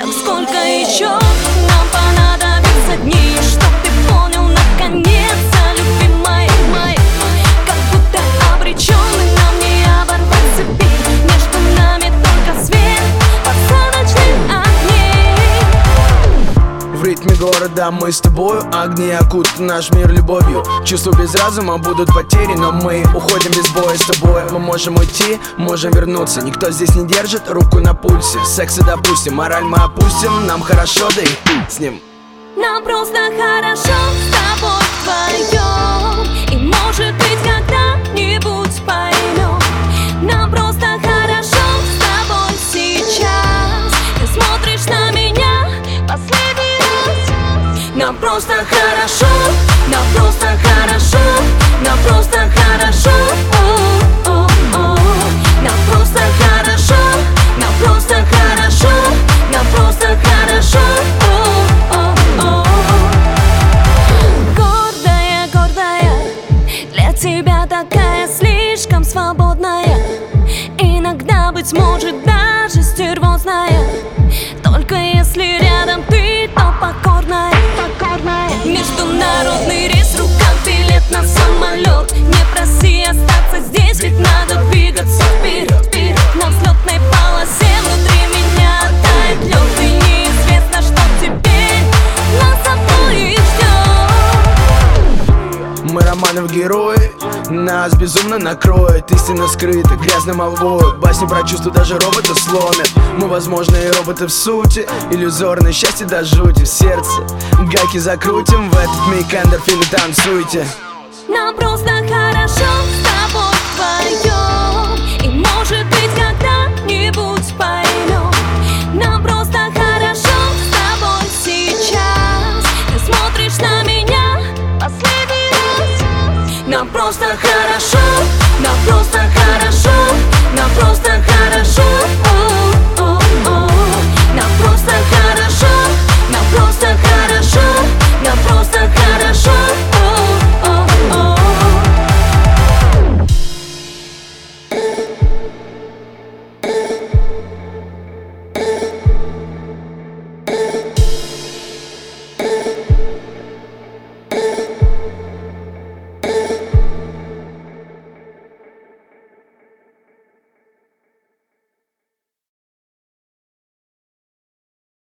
Так сколько еще нам понадобится дней, чтоб ты понял наконец-то, любимая моя, как будто обреченный нам не оборвать цепи. Между нами только свет посадочных огней. В ритме города мы с тобою, огни окутают наш мир любовью. Чувства без разума будут потери, но мы уходим без боя с тобой. Мы можем уйти, можем вернуться, никто здесь не держит руку на пульсе. Секса допустим, мораль мы опустим, нам хорошо, да и с ним. Нам просто хорошо с тобой вдвоем, и может быть когда-нибудь поймем. Нам просто хорошо с тобой сейчас. Ты смотришь на меня последний раз. Нам просто хорошо, нам просто хорошо, нам просто хорошо. Нам просто хорошо, нам просто хорошо, нам просто хорошо. Гордая, гордая, для тебя такая слишком свободная. Иногда, быть может, даже стервозная. Только если рядом ты, то покорная. Международный рейс, в руках билет на самолет. Не проси остаться здесь, ведь надо двигаться вперед. На взлетной полосе внутри меня тает лед, и неизвестно, что теперь нас обоих ждет. Мы романов герои, нас безумно накроет. Истина скрыта грязным молвой, басни про чувства даже робота сломят. Мы возможные роботы в сути, иллюзорное счастье до жути. В сердце гайки закрутим, в этот миг эндорфины танцуйте. Нам просто хорошо.